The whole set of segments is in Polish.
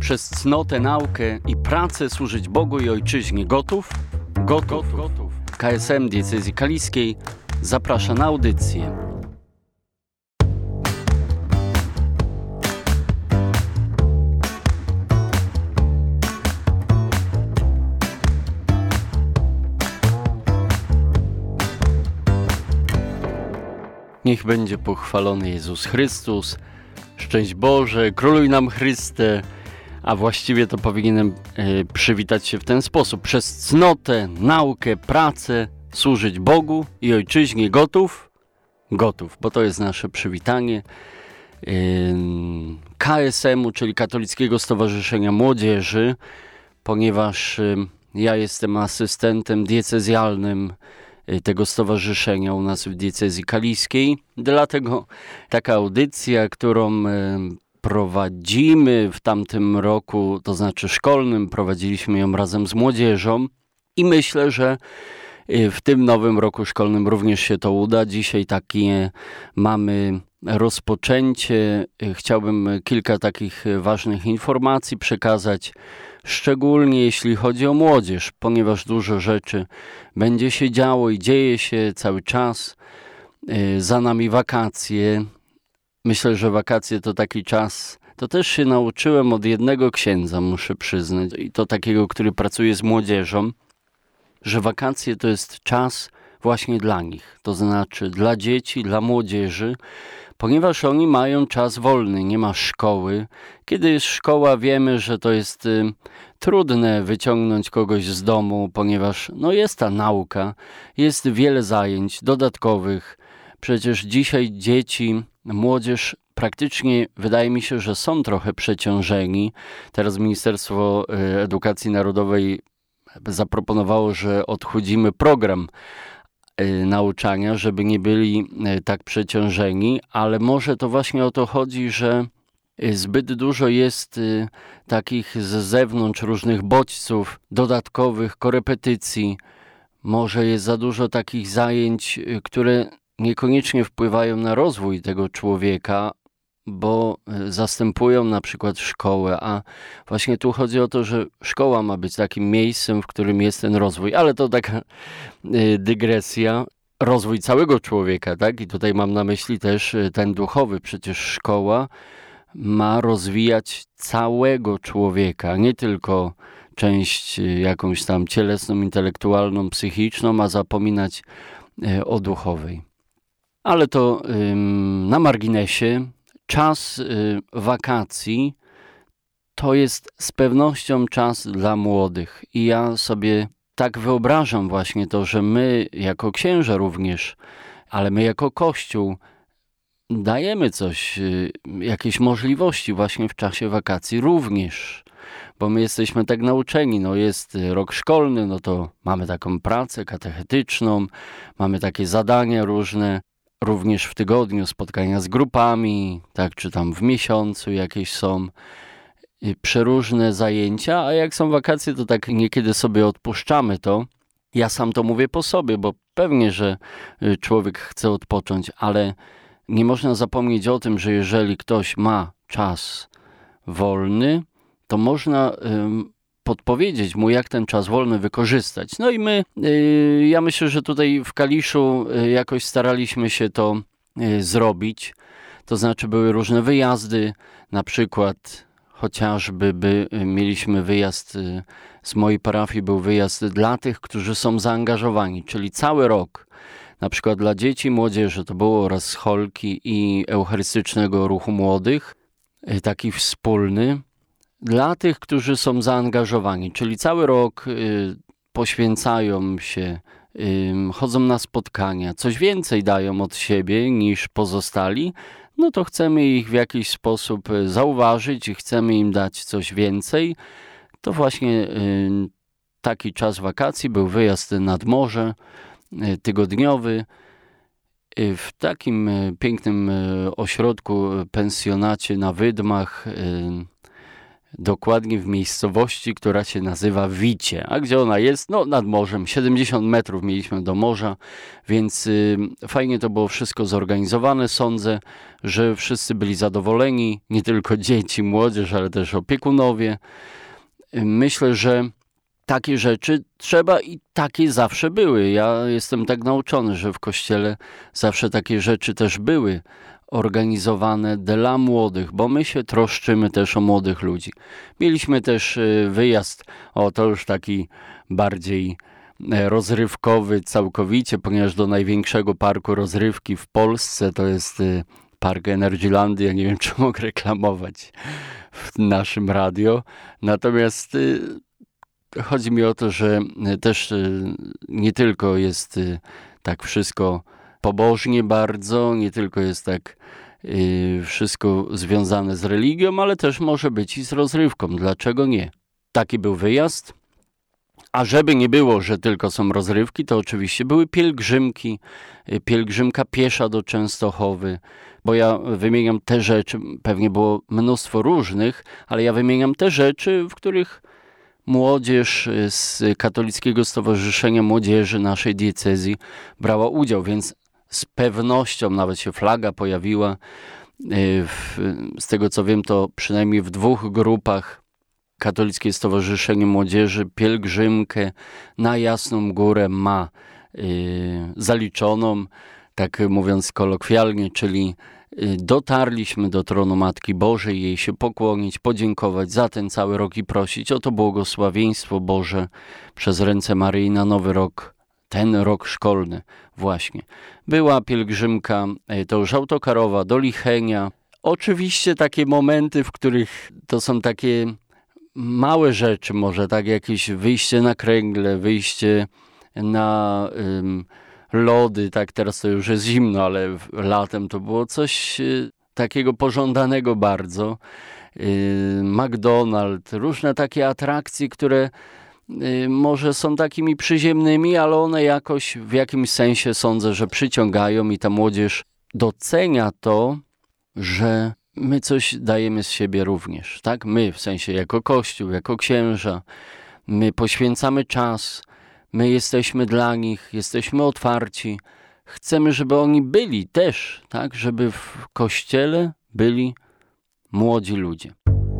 przez cnotę, naukę i pracę służyć Bogu i Ojczyźnie. Gotów? Gotów. KSM Diecezji Kaliskiej zaprasza na audycję. Niech będzie pochwalony Jezus Chrystus. Szczęść Boże, króluj nam Chryste. A właściwie to powinienem przywitać się w ten sposób. Przez cnotę, naukę, pracę służyć Bogu i Ojczyźnie. Gotów? Gotów, bo to jest nasze przywitanie. KSM-u, czyli Katolickiego Stowarzyszenia Młodzieży, ponieważ ja jestem asystentem diecezjalnym tego stowarzyszenia u nas w diecezji kaliskiej. Dlatego taka audycja, którą prowadzimy w tamtym roku, to znaczy szkolnym, prowadziliśmy ją razem z młodzieżą i myślę, że w tym nowym roku szkolnym również się to uda. Dzisiaj takie mamy rozpoczęcie. Chciałbym kilka takich ważnych informacji przekazać, szczególnie jeśli chodzi o młodzież, ponieważ dużo rzeczy będzie się działo i dzieje się cały czas. Za nami wakacje. Myślę, że wakacje to taki czas, to też się nauczyłem od jednego księdza, muszę przyznać, i to takiego, który pracuje z młodzieżą, że wakacje to jest czas właśnie dla nich, to znaczy dla dzieci, dla młodzieży, ponieważ oni mają czas wolny, nie ma szkoły. Kiedy jest szkoła, wiemy, że to jest trudne wyciągnąć kogoś z domu, ponieważ jest ta nauka, jest wiele zajęć dodatkowych. Przecież dzisiaj dzieci, młodzież praktycznie wydaje mi się, że są trochę przeciążeni. Teraz Ministerstwo Edukacji Narodowej zaproponowało, że odchudzimy program nauczania, żeby nie byli tak przeciążeni, ale może to właśnie o to chodzi, że zbyt dużo jest takich z zewnątrz różnych bodźców, dodatkowych korepetycji. Może jest za dużo takich zajęć, które niekoniecznie wpływają na rozwój tego człowieka, bo zastępują na przykład szkołę, a właśnie tu chodzi o to, że szkoła ma być takim miejscem, w którym jest ten rozwój, ale to taka dygresja. Rozwój całego człowieka, tak? I tutaj mam na myśli też ten duchowy. Przecież szkoła ma rozwijać całego człowieka, nie tylko część jakąś tam cielesną, intelektualną, psychiczną, a zapominać o duchowej. Ale to na marginesie. Czas wakacji to jest z pewnością czas dla młodych i ja sobie tak wyobrażam właśnie to, że my jako księża również, ale my jako Kościół dajemy coś, jakieś możliwości właśnie w czasie wakacji również, bo my jesteśmy tak nauczeni, jest rok szkolny, to mamy taką pracę katechetyczną, mamy takie zadania różne, również w tygodniu spotkania z grupami, tak, czy tam w miesiącu jakieś są przeróżne zajęcia, a jak są wakacje, to tak niekiedy sobie odpuszczamy to. Ja sam to mówię po sobie, bo pewnie, że człowiek chce odpocząć, ale nie można zapomnieć o tym, że jeżeli ktoś ma czas wolny, to można podpowiedzieć mu, jak ten czas wolny wykorzystać. I my, ja myślę, że tutaj w Kaliszu jakoś staraliśmy się to zrobić. To znaczy były różne wyjazdy, na przykład chociażby mieliśmy wyjazd z mojej parafii, był wyjazd dla tych, którzy są zaangażowani, czyli cały rok. Na przykład dla dzieci, młodzieży to było oraz scholki i Eucharystycznego Ruchu Młodych, taki wspólny. Dla tych, którzy są zaangażowani, czyli cały rok poświęcają się, chodzą na spotkania, coś więcej dają od siebie niż pozostali, to chcemy ich w jakiś sposób zauważyć i chcemy im dać coś więcej. To właśnie taki czas wakacji, był wyjazd nad morze tygodniowy w takim pięknym ośrodku, pensjonacie na Wydmach, dokładnie w miejscowości, która się nazywa Wicie. A gdzie ona jest? No nad morzem, 70 metrów mieliśmy do morza, więc fajnie to było wszystko zorganizowane. Sądzę, że wszyscy byli zadowoleni, nie tylko dzieci, młodzież, ale też opiekunowie. Myślę, że takie rzeczy trzeba i takie zawsze były. Ja jestem tak nauczony, że w kościele zawsze takie rzeczy też były organizowane dla młodych, bo my się troszczymy też o młodych ludzi. Mieliśmy też wyjazd, to już taki bardziej rozrywkowy całkowicie, ponieważ do największego parku rozrywki w Polsce to jest Park Energylandia. Ja nie wiem, czy mogę reklamować w naszym radio. Natomiast chodzi mi o to, że też nie tylko jest tak wszystko pobożnie bardzo, nie tylko jest tak wszystko związane z religią, ale też może być i z rozrywką. Dlaczego nie? Taki był wyjazd. A żeby nie było, że tylko są rozrywki, to oczywiście były pielgrzymki, pielgrzymka piesza do Częstochowy, bo ja wymieniam te rzeczy, pewnie było mnóstwo różnych, ale ja wymieniam te rzeczy, w których młodzież z Katolickiego Stowarzyszenia Młodzieży naszej diecezji brała udział, więc z pewnością nawet się flaga pojawiła. Z tego co wiem, to przynajmniej w 2 grupach Katolickie Stowarzyszenie Młodzieży pielgrzymkę na Jasną Górę ma zaliczoną, tak mówiąc kolokwialnie, czyli dotarliśmy do tronu Matki Bożej, jej się pokłonić, podziękować za ten cały rok i prosić o to błogosławieństwo Boże przez ręce Maryi na nowy rok, ten rok szkolny właśnie. Była pielgrzymka, to już autokarowa, do Lichenia. Oczywiście takie momenty, w których to są takie małe rzeczy, może tak jakieś wyjście na kręgle, wyjście na lody, tak teraz to już jest zimno, ale latem to było coś takiego pożądanego bardzo. McDonald's, różne takie atrakcje, które może są takimi przyziemnymi, ale one jakoś w jakimś sensie sądzę, że przyciągają i ta młodzież docenia to, że my coś dajemy z siebie również, tak? My, w sensie jako Kościół, jako księża, my poświęcamy czas, my jesteśmy dla nich, jesteśmy otwarci. Chcemy, żeby oni byli też, tak? Żeby w Kościele byli młodzi ludzie.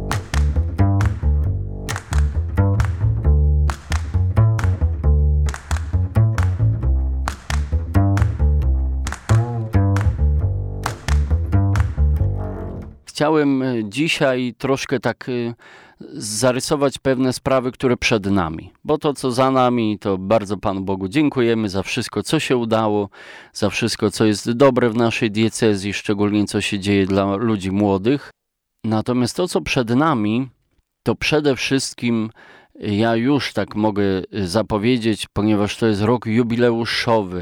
Chciałem dzisiaj troszkę tak zarysować pewne sprawy, które przed nami, bo to, co za nami, to bardzo Panu Bogu dziękujemy za wszystko, co się udało, za wszystko, co jest dobre w naszej diecezji, szczególnie co się dzieje dla ludzi młodych. Natomiast to, co przed nami, to przede wszystkim ja już tak mogę zapowiedzieć, ponieważ to jest rok jubileuszowy,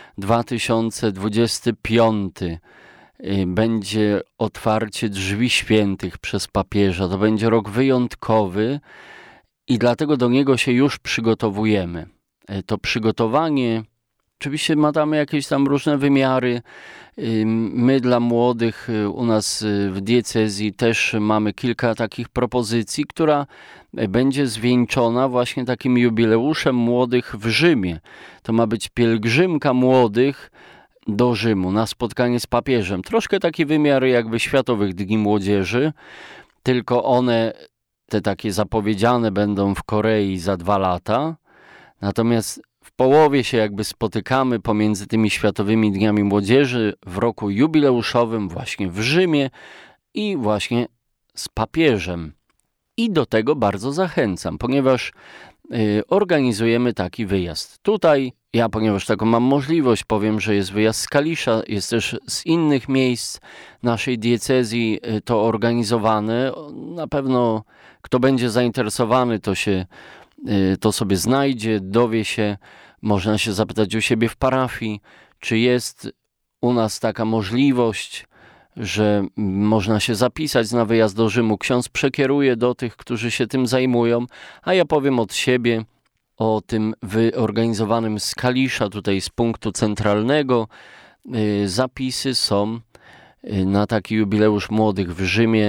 2025. Będzie otwarcie drzwi świętych przez papieża. To będzie rok wyjątkowy i dlatego do niego się już przygotowujemy. To przygotowanie oczywiście ma tam jakieś tam różne wymiary. My dla młodych u nas w diecezji też mamy kilka takich propozycji, która będzie zwieńczona właśnie takim jubileuszem młodych w Rzymie. To ma być pielgrzymka młodych do Rzymu na spotkanie z papieżem. Troszkę taki wymiar jakby Światowych Dni Młodzieży, tylko one, te takie zapowiedziane, będą w Korei za 2 lata. Natomiast w połowie się jakby spotykamy pomiędzy tymi Światowymi Dniami Młodzieży w roku jubileuszowym właśnie w Rzymie i właśnie z papieżem. I do tego bardzo zachęcam, ponieważ organizujemy taki wyjazd. Tutaj ja, ponieważ taką mam możliwość, powiem, że jest wyjazd z Kalisza, jest też z innych miejsc naszej diecezji to organizowane. Na pewno kto będzie zainteresowany, to sobie znajdzie, dowie się, można się zapytać u siebie w parafii, czy jest u nas taka możliwość, że można się zapisać na wyjazd do Rzymu. Ksiądz przekieruje do tych, którzy się tym zajmują, a ja powiem od siebie o tym wyorganizowanym z Kalisza, tutaj z punktu centralnego. Zapisy są na taki jubileusz młodych w Rzymie w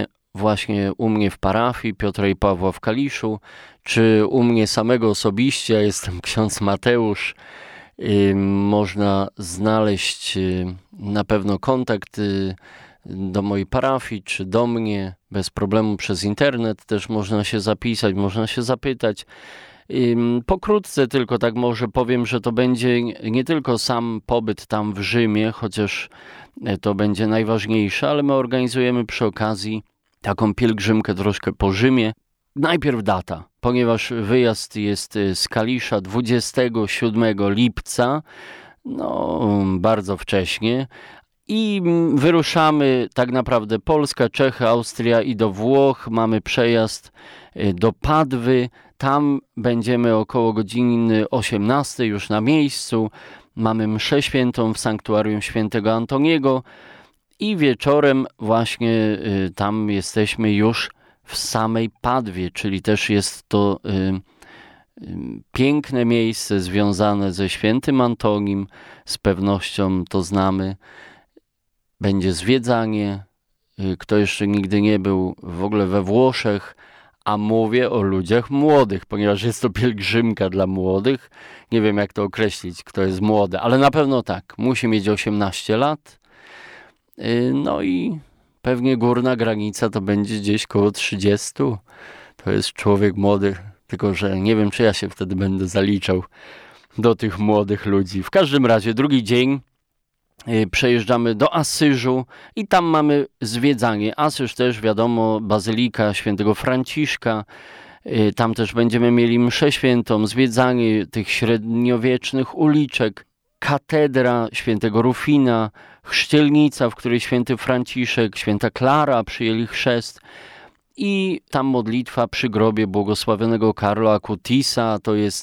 właśnie u mnie w parafii Piotra i Pawła w Kaliszu, czy u mnie samego osobiście, ja jestem ksiądz Mateusz, można znaleźć na pewno kontakt do mojej parafii, czy do mnie bez problemu przez internet. Też można się zapisać, można się zapytać. Pokrótce tylko tak może powiem, że to będzie nie tylko sam pobyt tam w Rzymie, chociaż to będzie najważniejsze, ale my organizujemy przy okazji taką pielgrzymkę troszkę po Rzymie. Najpierw data, ponieważ wyjazd jest z Kalisza 27 lipca, no bardzo wcześnie, i wyruszamy tak naprawdę Polska, Czechy, Austria i do Włoch. Mamy przejazd do Padwy. Tam będziemy około godziny 18 już na miejscu. Mamy mszę świętą w sanktuarium świętego Antoniego i wieczorem właśnie tam jesteśmy już w samej Padwie, czyli też jest to piękne miejsce związane ze świętym Antonim. Z pewnością to znamy. Będzie zwiedzanie. Kto jeszcze nigdy nie był w ogóle we Włoszech, a mówię o ludziach młodych, ponieważ jest to pielgrzymka dla młodych. Nie wiem, jak to określić, kto jest młody, ale na pewno tak. Musi mieć 18 lat. No i pewnie górna granica to będzie gdzieś koło 30. To jest człowiek młody, tylko że nie wiem, czy ja się wtedy będę zaliczał do tych młodych ludzi. W każdym razie drugi dzień przejeżdżamy do Asyżu i tam mamy zwiedzanie. Asyż też, wiadomo, Bazylika Świętego Franciszka. Tam też będziemy mieli mszę świętą, zwiedzanie tych średniowiecznych uliczek, katedra Świętego Rufina, chrzcielnica, w której Święty Franciszek, Święta Klara przyjęli chrzest, i tam modlitwa przy grobie błogosławionego Carlo Acutisa.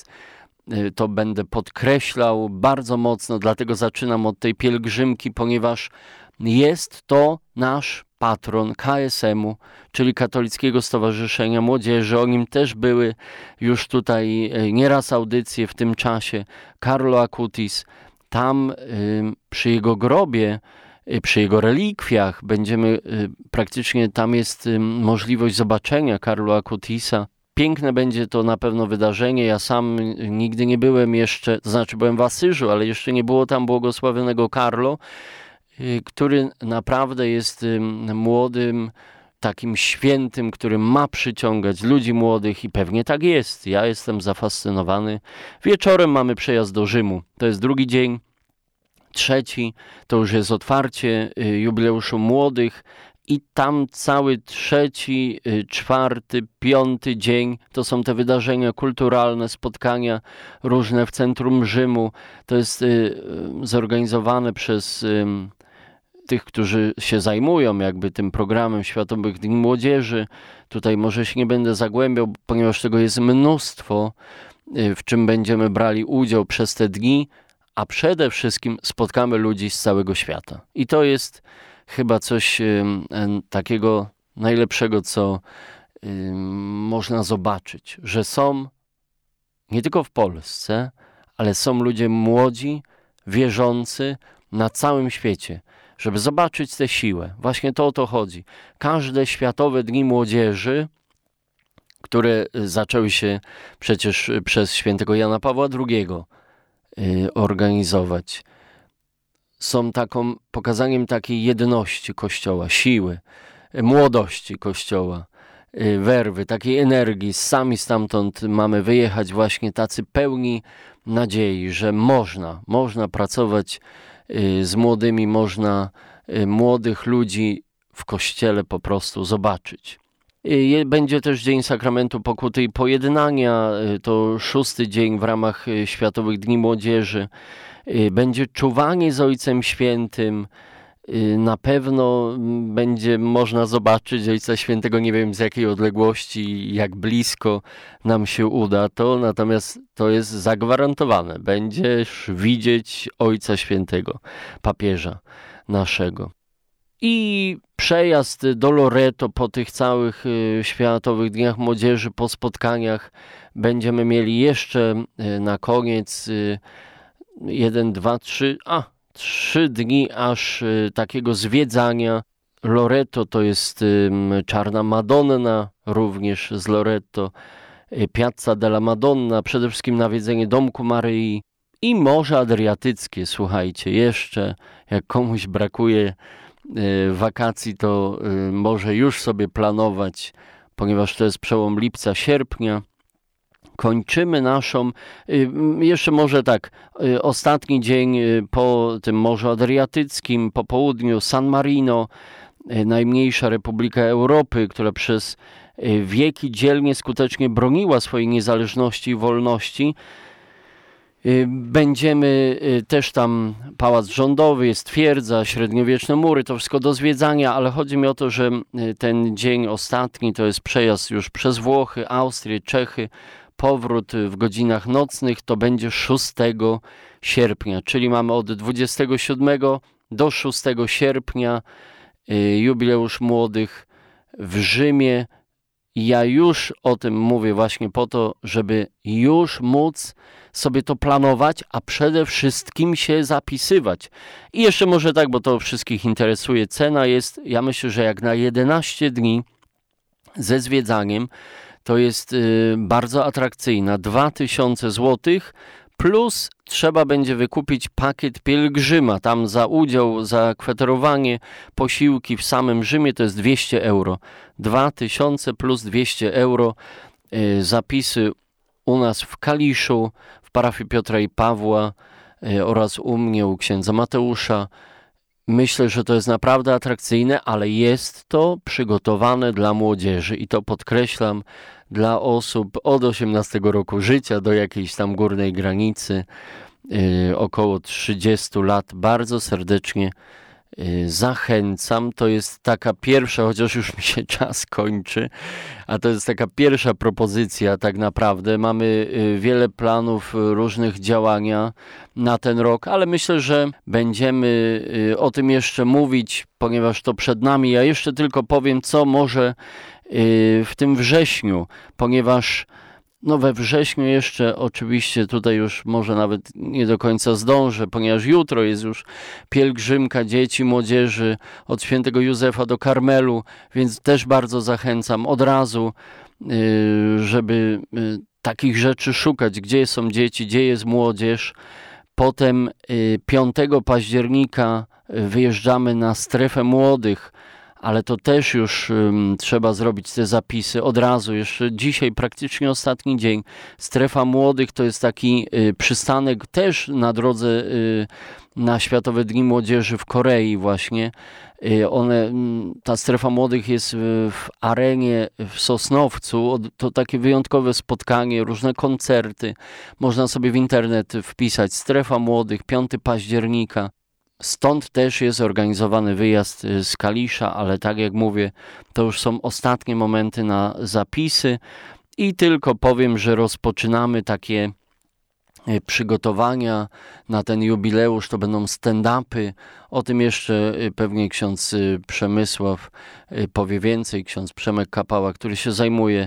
To będę podkreślał bardzo mocno, dlatego zaczynam od tej pielgrzymki, ponieważ jest to nasz patron KSM-u, czyli Katolickiego Stowarzyszenia Młodzieży. O nim też były już tutaj nieraz audycje w tym czasie. Carlo Acutis, tam przy jego grobie, przy jego relikwiach praktycznie tam jest możliwość zobaczenia Carlo Acutisa. Piękne będzie to na pewno wydarzenie. Ja sam nigdy nie byłem jeszcze, to znaczy byłem w Asyżu, ale jeszcze nie było tam błogosławionego Carlo, który naprawdę jest młodym, takim świętym, który ma przyciągać ludzi młodych, i pewnie tak jest. Ja jestem zafascynowany. Wieczorem mamy przejazd do Rzymu. To jest drugi dzień. Trzeci to już jest otwarcie jubileuszu młodych. I tam cały trzeci, czwarty, piąty dzień to są te wydarzenia kulturalne, spotkania różne w centrum Rzymu. To jest zorganizowane przez tych, którzy się zajmują jakby tym programem Światowych Dni Młodzieży. Tutaj może się nie będę zagłębiał, ponieważ tego jest mnóstwo, w czym będziemy brali udział przez te dni, a przede wszystkim spotkamy ludzi z całego świata. I to jest chyba coś takiego najlepszego, co można zobaczyć, że są nie tylko w Polsce, ale są ludzie młodzi, wierzący na całym świecie, żeby zobaczyć tę siłę. Właśnie to o to chodzi. Każde Światowe Dni Młodzieży, które zaczęły się przecież przez świętego Jana Pawła II organizować, są pokazaniem takiej jedności Kościoła, siły, młodości Kościoła, werwy, takiej energii. Sami stamtąd mamy wyjechać właśnie tacy pełni nadziei, że można pracować z młodymi, można młodych ludzi w Kościele po prostu zobaczyć. Będzie też Dzień Sakramentu Pokuty i Pojednania, to 6. dzień w ramach Światowych Dni Młodzieży. Będzie czuwanie z Ojcem Świętym. Na pewno będzie można zobaczyć Ojca Świętego, nie wiem z jakiej odległości, jak blisko nam się uda to, natomiast to jest zagwarantowane. Będziesz widzieć Ojca Świętego, papieża naszego. I przejazd do Loreto po tych całych Światowych Dniach Młodzieży, po spotkaniach będziemy mieli jeszcze na koniec 3 dni aż takiego zwiedzania Loreto to jest Czarna Madonna, również z Loreto. Piazza della Madonna, przede wszystkim nawiedzenie Domku Maryi i Morze Adriatyckie. Słuchajcie, jeszcze jak komuś brakuje wakacji, to może już sobie planować, ponieważ to jest przełom lipca, sierpnia. Kończymy naszą, jeszcze może tak, ostatni dzień po tym Morzu Adriatyckim, po południu San Marino, najmniejsza republika Europy, która przez wieki dzielnie, skutecznie broniła swojej niezależności i wolności. Będziemy też tam, pałac rządowy, jest twierdza, średniowieczne mury, to wszystko do zwiedzania, ale chodzi mi o to, że ten dzień ostatni to jest przejazd już przez Włochy, Austrię, Czechy, powrót w godzinach nocnych to będzie 6 sierpnia, czyli mamy od 27 do 6 sierpnia jubileusz młodych w Rzymie. Ja już o tym mówię właśnie po to, żeby już móc sobie to planować, a przede wszystkim się zapisywać. I jeszcze może tak, bo to wszystkich interesuje, cena jest, ja myślę, że jak na 11 dni ze zwiedzaniem, to jest bardzo atrakcyjna. 2000 zł plus trzeba będzie wykupić pakiet pielgrzyma. Tam za udział, za kwaterowanie, posiłki w samym Rzymie to jest 200 euro. 2000 plus 200 euro. Zapisy u nas w Kaliszu, w parafii Piotra i Pawła oraz u mnie, u księdza Mateusza. Myślę, że to jest naprawdę atrakcyjne, ale jest to przygotowane dla młodzieży i to podkreślam, dla osób od 18 roku życia do jakiejś tam górnej granicy, około 30 lat. Bardzo serdecznie zachęcam. To jest taka pierwsza, chociaż już mi się czas kończy, a to jest taka pierwsza propozycja tak naprawdę. Mamy wiele planów różnych działania na ten rok, ale myślę, że będziemy o tym jeszcze mówić, ponieważ to przed nami. Ja jeszcze tylko powiem, co może w tym wrześniu, ponieważ we wrześniu jeszcze oczywiście tutaj już może nawet nie do końca zdążę, ponieważ jutro jest już pielgrzymka dzieci, młodzieży od świętego Józefa do Karmelu, więc też bardzo zachęcam od razu, żeby takich rzeczy szukać, gdzie są dzieci, gdzie jest młodzież. Potem 5 października wyjeżdżamy na strefę młodych, ale to też już trzeba zrobić te zapisy od razu, jeszcze dzisiaj praktycznie ostatni dzień. Strefa młodych to jest taki przystanek też na drodze na Światowe Dni Młodzieży w Korei właśnie. Ta strefa młodych jest w arenie w Sosnowcu. To takie wyjątkowe spotkanie, różne koncerty. Można sobie w internet wpisać strefa młodych, 5 października. Stąd też jest organizowany wyjazd z Kalisza, ale tak jak mówię, to już są ostatnie momenty na zapisy i tylko powiem, że rozpoczynamy takie przygotowania na ten jubileusz, to będą stand-upy. O tym jeszcze pewnie ksiądz Przemysław powie więcej, ksiądz Przemek Kapała, który się zajmuje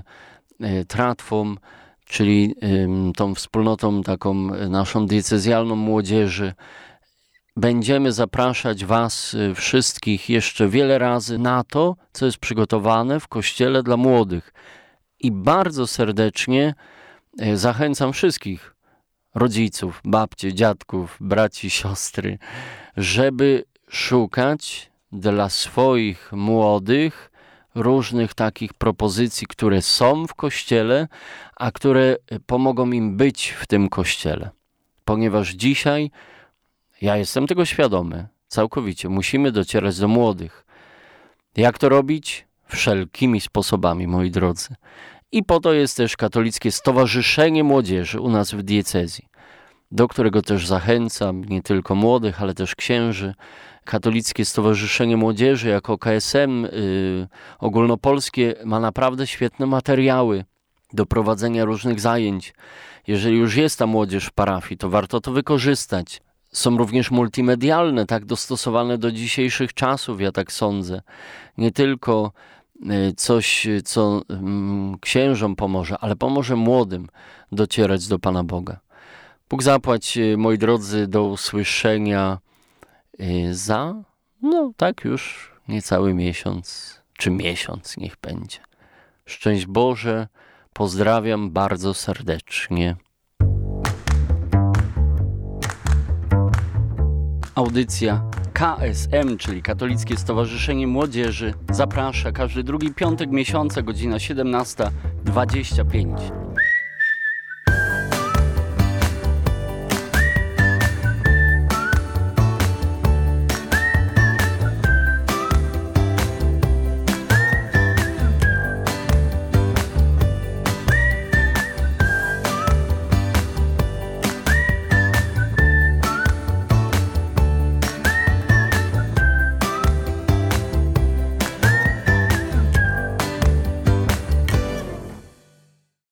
tratwą, czyli tą wspólnotą taką naszą diecezjalną młodzieży. Będziemy zapraszać Was wszystkich jeszcze wiele razy na to, co jest przygotowane w Kościele dla młodych. I bardzo serdecznie zachęcam wszystkich rodziców, babcie, dziadków, braci, siostry, żeby szukać dla swoich młodych różnych takich propozycji, które są w Kościele, a które pomogą im być w tym Kościele. Ponieważ dzisiaj ja jestem tego świadomy, całkowicie. Musimy docierać do młodych. Jak to robić? Wszelkimi sposobami, moi drodzy. I po to jest też Katolickie Stowarzyszenie Młodzieży u nas w diecezji, do którego też zachęcam nie tylko młodych, ale też księży. Katolickie Stowarzyszenie Młodzieży jako KSM ogólnopolskie ma naprawdę świetne materiały do prowadzenia różnych zajęć. Jeżeli już jest ta młodzież w parafii, to warto to wykorzystać. Są również multimedialne, tak dostosowane do dzisiejszych czasów, ja tak sądzę. Nie tylko coś, co księżom pomoże, ale pomoże młodym docierać do Pana Boga. Bóg zapłać, moi drodzy, do usłyszenia za, tak już niecały miesiąc, czy miesiąc niech będzie. Szczęść Boże, pozdrawiam bardzo serdecznie. Audycja KSM, czyli Katolickie Stowarzyszenie Młodzieży, zaprasza każdy drugi piątek miesiąca, godzina 17:25.